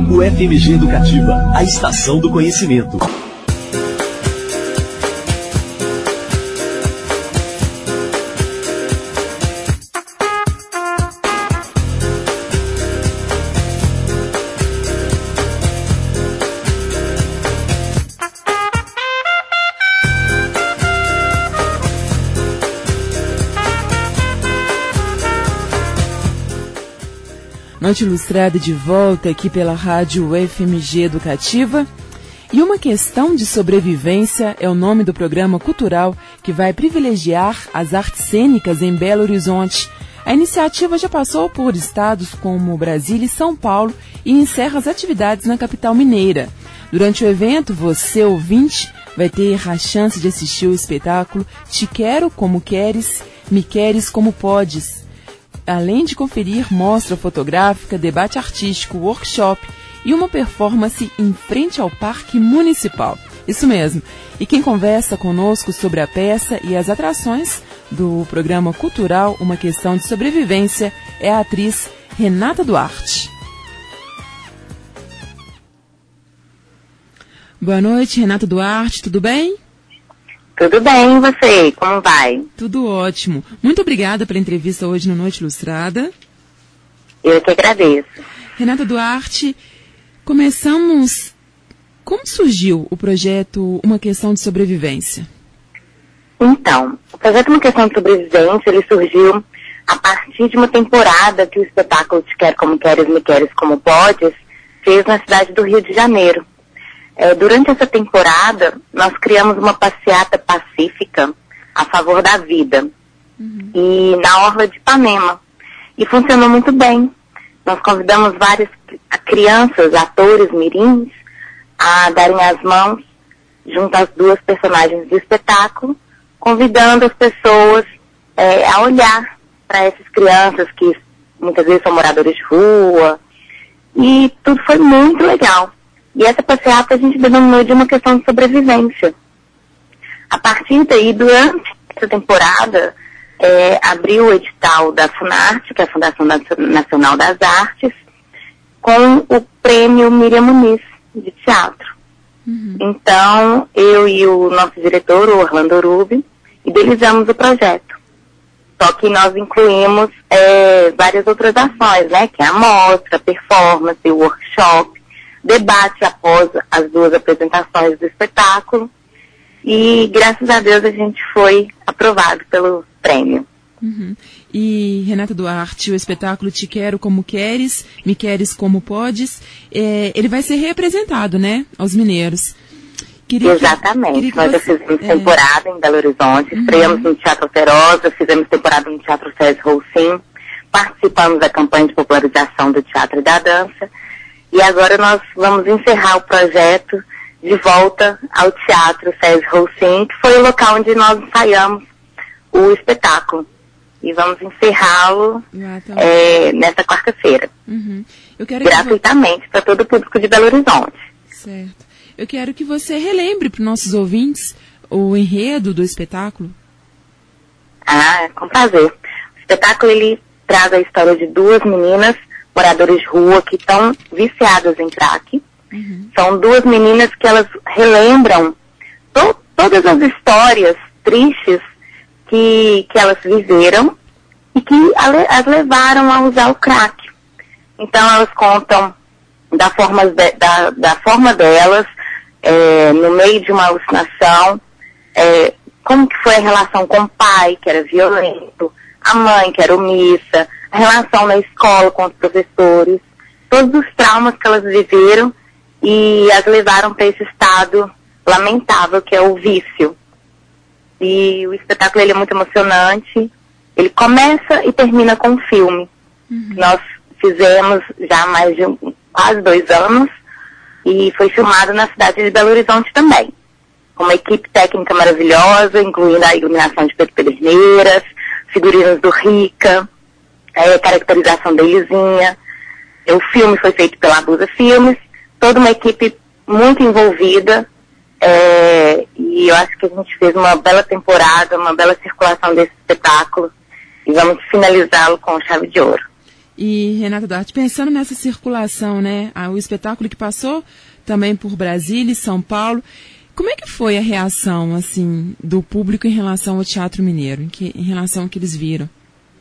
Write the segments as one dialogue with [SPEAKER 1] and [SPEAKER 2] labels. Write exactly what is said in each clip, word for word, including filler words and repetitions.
[SPEAKER 1] U F M G Educativa, a estação do conhecimento.
[SPEAKER 2] Noite Ilustrada de volta aqui pela rádio U F M G Educativa. E uma questão de sobrevivência é o nome do programa cultural que vai privilegiar as artes cênicas em Belo Horizonte. A iniciativa já passou por estados como Brasília e São Paulo e encerra as atividades na capital mineira. Durante o evento, você, ouvinte, vai ter a chance de assistir o espetáculo Te Quero Como Queres, Me Queres Como Podes. Além de conferir mostra fotográfica, debate artístico, workshop e uma performance em frente ao Parque Municipal. Isso mesmo. E quem conversa conosco sobre a peça e as atrações do programa cultural Uma Questão de Sobrevivência é a atriz Renata Duarte. Boa noite, Renata Duarte, tudo bem?
[SPEAKER 3] Tudo bem, e você? Como vai?
[SPEAKER 2] Tudo ótimo. Muito obrigada pela entrevista hoje no Noite Ilustrada.
[SPEAKER 3] Eu que agradeço.
[SPEAKER 2] Renata Duarte, começamos... Como surgiu o projeto Uma Questão de Sobrevivência?
[SPEAKER 3] Então, o projeto Uma Questão de Sobrevivência, ele surgiu a partir de uma temporada que o espetáculo Te Quero Como Queres, Me Queres Como Podes fez na cidade do Rio de Janeiro. É, durante essa temporada, nós criamos uma passeata pacífica a favor da vida, uhum. e na orla de Ipanema. E funcionou muito bem. Nós convidamos várias crianças, atores mirins, a darem as mãos junto às duas personagens do espetáculo, convidando as pessoas é, a olhar para essas crianças que muitas vezes são moradores de rua. E tudo foi muito legal. E essa passeata a gente denominou de Uma Questão de Sobrevivência. A partir daí, durante essa temporada, é, abriu o edital da Funarte, que é a Fundação Nacional das Artes, com o prêmio Miriam Muniz, de teatro. Uhum. Então, eu e o nosso diretor, o Orlando Rubi, idealizamos o projeto. Só que nós incluímos é, várias outras ações, né? Que é a mostra, a performance, o workshop, debate após as duas apresentações do espetáculo, e graças a Deus a gente foi aprovado pelo prêmio.
[SPEAKER 2] Uhum. E Renata Duarte, o espetáculo Te Quero Como Queres, Me Queres Como Podes, é, ele vai ser reapresentado, né, aos mineiros. Queria
[SPEAKER 3] Exatamente,
[SPEAKER 2] que, queria que
[SPEAKER 3] nós
[SPEAKER 2] você,
[SPEAKER 3] já fizemos
[SPEAKER 2] é...
[SPEAKER 3] temporada em Belo Horizonte,
[SPEAKER 2] uhum.
[SPEAKER 3] estreamos no Teatro Feroza, fizemos temporada no Teatro César Roussim, participamos da campanha de popularização do teatro e da dança. E agora nós vamos encerrar o projeto de volta ao Teatro César Roussim, que foi o local onde nós ensaiamos o espetáculo. E vamos encerrá-lo ah, tá é, nessa quarta-feira.
[SPEAKER 2] Uhum. Eu quero
[SPEAKER 3] gratuitamente que... para todo o público de Belo Horizonte.
[SPEAKER 2] Certo. Eu quero que você relembre para os nossos ouvintes o enredo do espetáculo.
[SPEAKER 3] Ah, com prazer. O espetáculo, ele traz a história de duas meninas moradores de rua que estão viciadas em crack. Uhum. São duas meninas que elas relembram to- todas as histórias tristes que, que elas viveram e que as levaram a usar o crack. Então elas contam da forma, de, da, da forma delas, é, no meio de uma alucinação, é, como que foi a relação com o pai, que era violento, a mãe, que era omissa, a relação na escola com os professores, todos os traumas que elas viveram e as levaram para esse estado lamentável que é o vício. E o espetáculo, ele é muito emocionante, ele começa e termina com um filme. Uhum. Nós fizemos já há mais de um, quase dois anos e foi filmado na cidade de Belo Horizonte também, com uma equipe técnica maravilhosa, incluindo a iluminação de Pedro Pederneiras, figurinos do Rica, é, caracterização da Elisinha. O filme foi feito pela Abusa Filmes, toda uma equipe muito envolvida, é, e eu acho que a gente fez uma bela temporada, uma bela circulação desse espetáculo, e vamos finalizá-lo com chave de ouro.
[SPEAKER 2] E, Renata Duarte, pensando nessa circulação, né, o espetáculo que passou também por Brasília e São Paulo, como é que foi a reação, assim, do público em relação ao Teatro Mineiro, em, que, em relação ao que eles viram?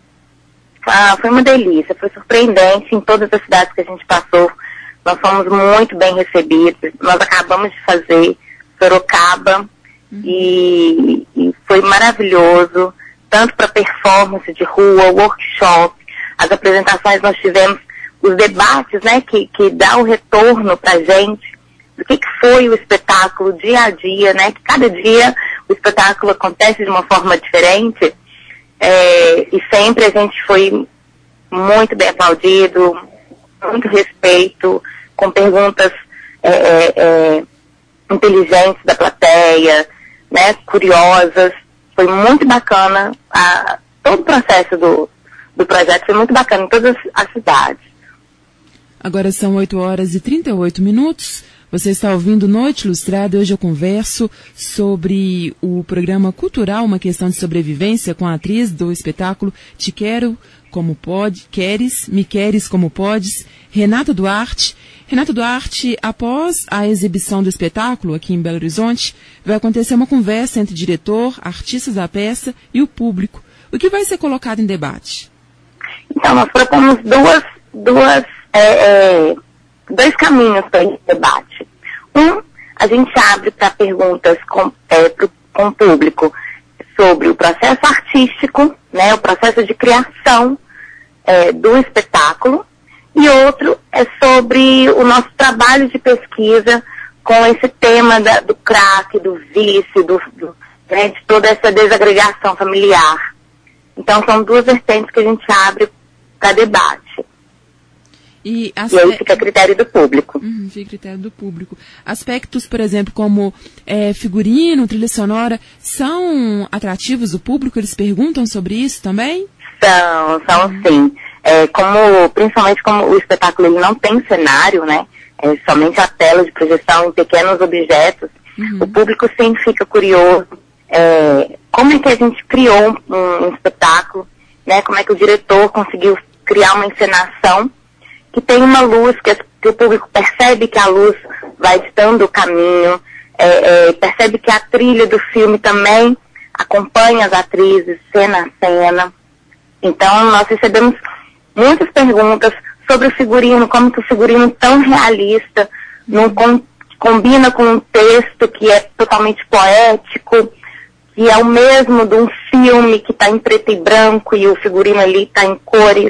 [SPEAKER 3] Ah, foi uma delícia, foi surpreendente em todas as cidades que a gente passou. Nós fomos muito bem recebidos. Nós acabamos de fazer Sorocaba uhum. e, e foi maravilhoso, tanto para performance de rua, workshop, as apresentações nós tivemos, os debates, né, que, que dá o retorno para a gente do que, que foi o espetáculo dia a dia, né, que cada dia o espetáculo acontece de uma forma diferente. É, e sempre a gente foi muito bem aplaudido, muito respeito, com perguntas é, é, é, inteligentes da plateia, né, curiosas. Foi muito bacana, a, todo o processo do, do projeto foi muito bacana em todas as cidades.
[SPEAKER 2] Agora são oito horas e trinta e oito minutos. Você está ouvindo Noite Ilustrada. Hoje eu converso sobre o programa cultural Uma Questão de Sobrevivência com a atriz do espetáculo Te Quero Como Pode, Queres, Me Queres Como Podes, Renata Duarte. Renata Duarte, após a exibição do espetáculo aqui em Belo Horizonte, vai acontecer uma conversa entre diretor, artistas da peça e o público. O que vai ser colocado em debate?
[SPEAKER 3] Então, nós propomos duas, duas é, é, dois caminhos para esse debate. Um, a gente abre para perguntas com, é, pro, com o público sobre o processo artístico, né, o processo de criação é, do espetáculo, e outro é sobre o nosso trabalho de pesquisa com esse tema da, do crack, do vício, do, do, né, de toda essa desagregação familiar. Então, são duas vertentes que a gente abre para debate.
[SPEAKER 2] E, aspe...
[SPEAKER 3] e aí fica a critério do público.
[SPEAKER 2] Uhum, fica a critério do público. Aspectos, por exemplo, como é, figurino, trilha sonora, são atrativos do público? Eles perguntam sobre isso também?
[SPEAKER 3] São, são uhum. sim. É, como, principalmente como o espetáculo ele não tem cenário, né? É somente a tela de projeção em pequenos objetos. Uhum. O público sempre fica curioso. É, como é que a gente criou um, um espetáculo, né? Como é que o diretor conseguiu criar uma encenação que tem uma luz, que, que o público percebe que a luz vai ditando o caminho, é, é, percebe que a trilha do filme também acompanha as atrizes, cena a cena. Então, nós recebemos muitas perguntas sobre o figurino, como que o figurino tão realista não com, combina com um texto que é totalmente poético, que é o mesmo de um filme que está em preto e branco e o figurino ali está em cores.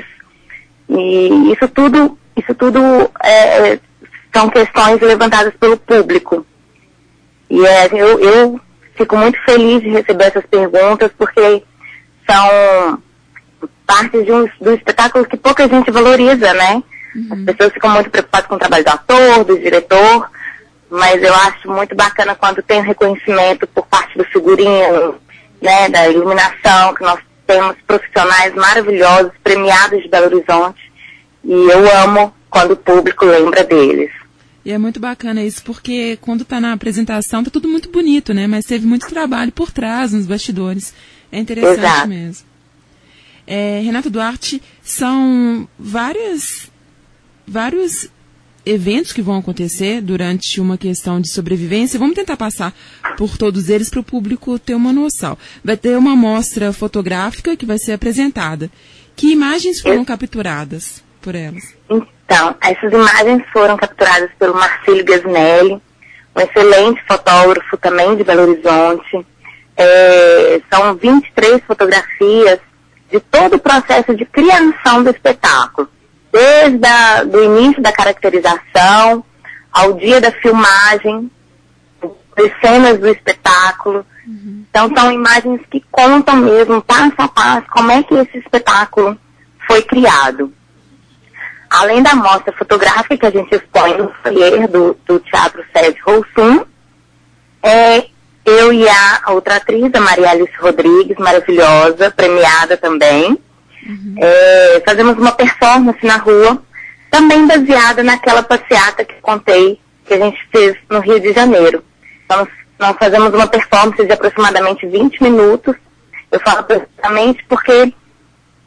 [SPEAKER 3] E isso tudo, isso tudo é, são questões levantadas pelo público. E é, eu, eu fico muito feliz de receber essas perguntas, porque são partes de um, do espetáculo que pouca gente valoriza, né? Uhum. As pessoas ficam muito preocupadas com o trabalho do ator, do diretor, mas eu acho muito bacana quando tem reconhecimento por parte do figurino, né, da iluminação, que nós temos profissionais maravilhosos, premiados de Belo Horizonte, e eu amo quando o público lembra deles.
[SPEAKER 2] E é muito bacana isso, porque quando está na apresentação está tudo muito bonito, né? Mas teve muito trabalho por trás, nos bastidores. É interessante Exato. mesmo. É, Renata Duarte, são várias, vários eventos que vão acontecer durante uma questão de sobrevivência. Vamos tentar passar por todos eles para o público ter uma noção. Vai ter uma mostra fotográfica que vai ser apresentada. Que imagens foram Eu... capturadas por elas?
[SPEAKER 3] Então, essas imagens foram capturadas pelo Marcílio Gasnelli, um excelente fotógrafo também de Belo Horizonte. É, são vinte e três fotografias de todo o processo de criação do espetáculo, desde a, do início da caracterização ao dia da filmagem, as cenas do espetáculo. Uhum. Então são imagens que contam mesmo, passo a passo, como é que esse espetáculo foi criado. Além da mostra fotográfica que a gente expõe no foyer do, do Teatro Sérgio Rossum, é, eu e a outra atriz, a Maria Alice Rodrigues, maravilhosa, premiada também, uhum. é, fazemos uma performance na rua, também baseada naquela passeata que contei, que a gente fez no Rio de Janeiro. Então, nós fazemos uma performance de aproximadamente vinte minutos. Eu falo precisamente porque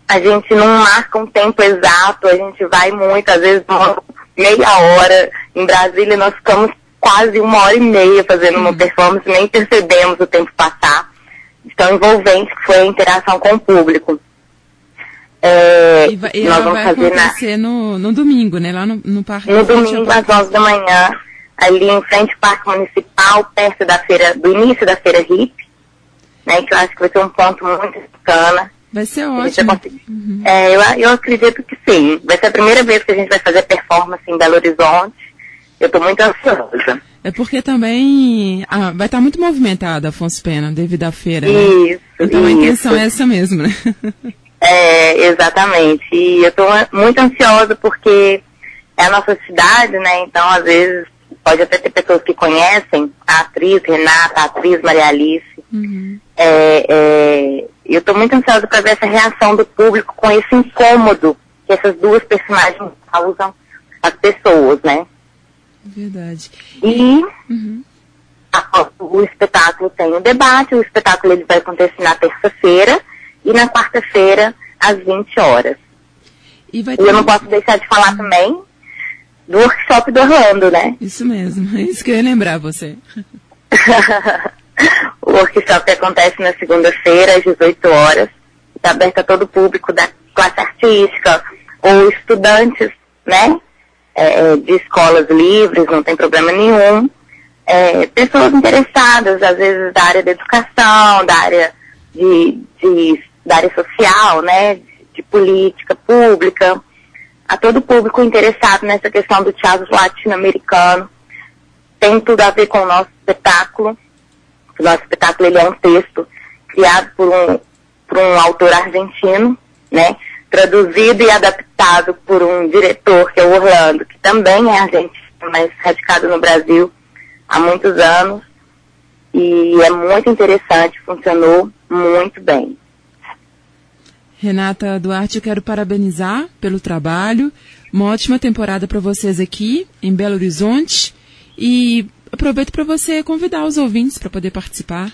[SPEAKER 3] a gente não marca um tempo exato, a gente vai muito, às vezes uma meia hora. Em Brasília nós ficamos quase uma hora e meia fazendo uma performance, nem percebemos o tempo passar. Tão envolvente que foi a interação com o público. É,
[SPEAKER 2] e vai, e nós vamos vai fazer acontecer na... no, no domingo, né? Lá no, no Parque.
[SPEAKER 3] No domingo, às onze da manhã, ali em frente ao Parque Municipal, perto da feira, do início da feira hippie, né? Que eu acho que vai ser um ponto muito bacana.
[SPEAKER 2] Vai ser ótimo. Uhum.
[SPEAKER 3] É, eu, eu acredito que sim. Vai ser a primeira vez que a gente vai fazer performance em Belo Horizonte. Eu estou muito ansiosa.
[SPEAKER 2] É porque também ah, vai estar muito movimentada, Afonso Pena, devido à feira,
[SPEAKER 3] isso,
[SPEAKER 2] né? Então
[SPEAKER 3] isso.
[SPEAKER 2] A intenção é essa mesmo, né?
[SPEAKER 3] É, exatamente. E eu estou muito ansiosa porque é a nossa cidade, né? Então, às vezes, pode até ter pessoas que conhecem a atriz Renata, a atriz Maria Alice.
[SPEAKER 2] Uhum.
[SPEAKER 3] É, é, eu estou muito ansiosa para ver essa reação do público com esse incômodo que essas duas personagens causam às pessoas, né?
[SPEAKER 2] Verdade.
[SPEAKER 3] E
[SPEAKER 2] uhum.
[SPEAKER 3] a, o espetáculo tem o debate, o espetáculo ele vai acontecer na terça-feira e na quarta-feira, às vinte horas.
[SPEAKER 2] E vai
[SPEAKER 3] ter... eu não posso deixar de falar também do workshop do Orlando, né?
[SPEAKER 2] Isso mesmo, é isso que eu ia lembrar você.
[SPEAKER 3] O workshop acontece na segunda-feira, às dezoito horas. Está aberto a todo o público da classe artística ou estudantes, né? É, de escolas livres, não tem problema nenhum. É, pessoas interessadas, às vezes, da área da educação, da área de, de da área social, né? De, de política pública. A todo o público interessado nessa questão do teatro latino-americano. Tem tudo a ver com o nosso espetáculo. O nosso espetáculo ele é um texto criado por um, por um autor argentino, né? Traduzido e adaptado por um diretor, que é o Orlando, que também é argentino, mas radicado no Brasil há muitos anos. E é muito interessante, funcionou muito bem.
[SPEAKER 2] Renata Duarte, eu quero parabenizar pelo trabalho. Uma ótima temporada para vocês aqui em Belo Horizonte. E aproveito para você convidar os ouvintes para poder participar.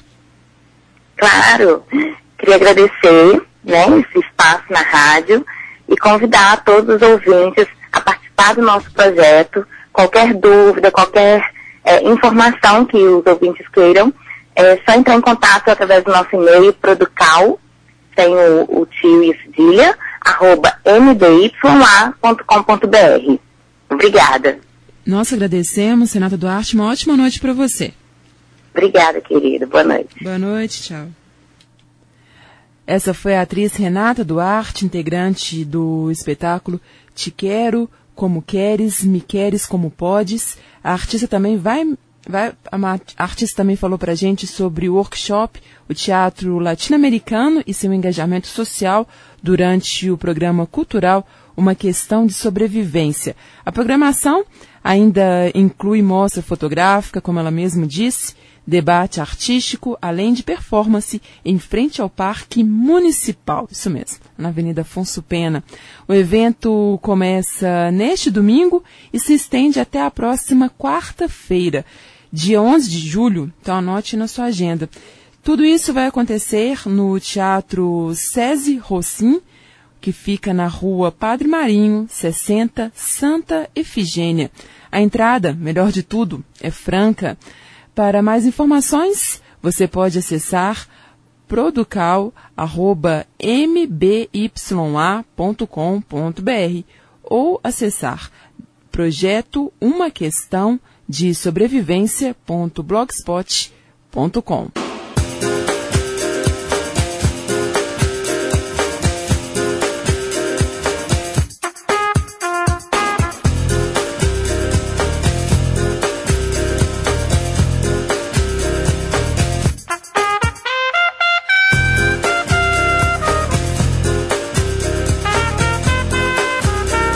[SPEAKER 3] Claro, queria agradecer, né, esse espaço na rádio e convidar todos os ouvintes a participar do nosso projeto. Qualquer dúvida, qualquer é, informação que os ouvintes queiram, é só entrar em contato através do nosso e-mail, producal, tem o, o tio e cedilha, arroba m b y a ponto com ponto b r. Obrigada.
[SPEAKER 2] Nós agradecemos, Renata Duarte. Uma ótima noite para você.
[SPEAKER 3] Obrigada, querida. Boa noite.
[SPEAKER 2] Boa noite, tchau. Essa foi a atriz Renata Duarte, integrante do espetáculo Te Quero Como Queres, Me Queres Como Podes. A artista também vai... vai a artista também falou para a gente sobre o workshop, o teatro latino-americano e seu engajamento social durante o programa cultural Uma Questão de Sobrevivência. A programação ainda inclui mostra fotográfica, como ela mesma disse, debate artístico, além de performance em frente ao Parque Municipal, isso mesmo, na Avenida Afonso Pena. O evento começa neste domingo e se estende até a próxima quarta-feira, dia onze de julho, então anote na sua agenda. Tudo isso vai acontecer no Teatro César Rossim, que fica na rua Padre Marinho, sessenta, Santa Efigênia. A entrada, melhor de tudo, é franca. Para mais informações, você pode acessar producal arroba m b y a ponto com ponto b r ou acessar projeto uma questão de sobrevivência ponto blogspot ponto com.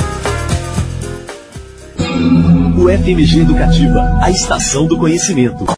[SPEAKER 1] O F M G Educativa, a estação do conhecimento.